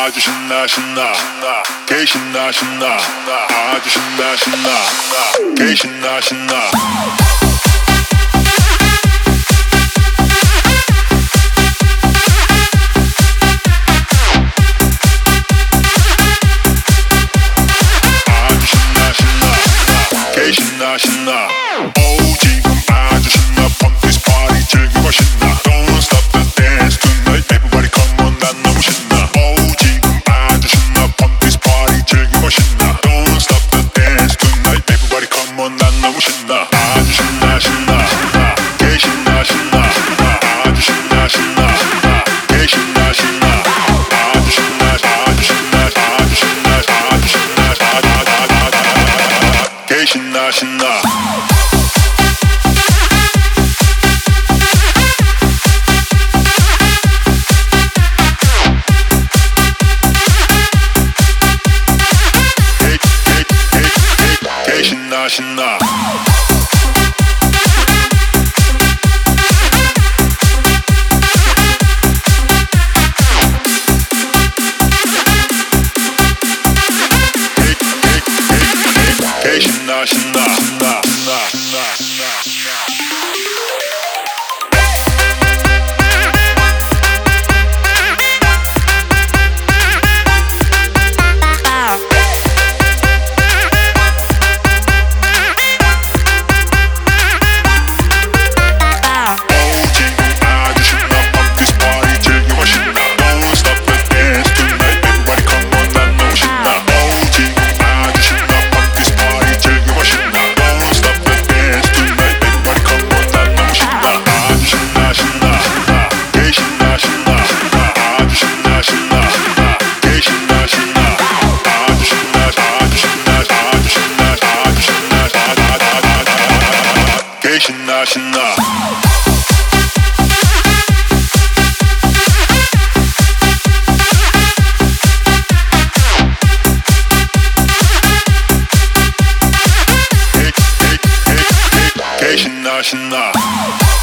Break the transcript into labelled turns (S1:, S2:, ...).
S1: 아주 신나 신나 개 신나 신나 아주 신나 신나 개 신나 신나 신나 신나 오 지금 아주 신나 Pump this party 즐기고 신나 Don't stop the dance tonight Everybody come on 난 너무 신나 오 지금 아주 신나 Pump this party 즐기고 신나 Don't stop the dance tonight Everybody come on 난 너무 신나 아주 신나 신나 개 신나 신나 아주 신나 신나 개 신나 신나 아주 신나 아주 신나 아주 신나 아주 신나 개 신나 신나 신나 신나 신나 신나 신나 신나 신나 신나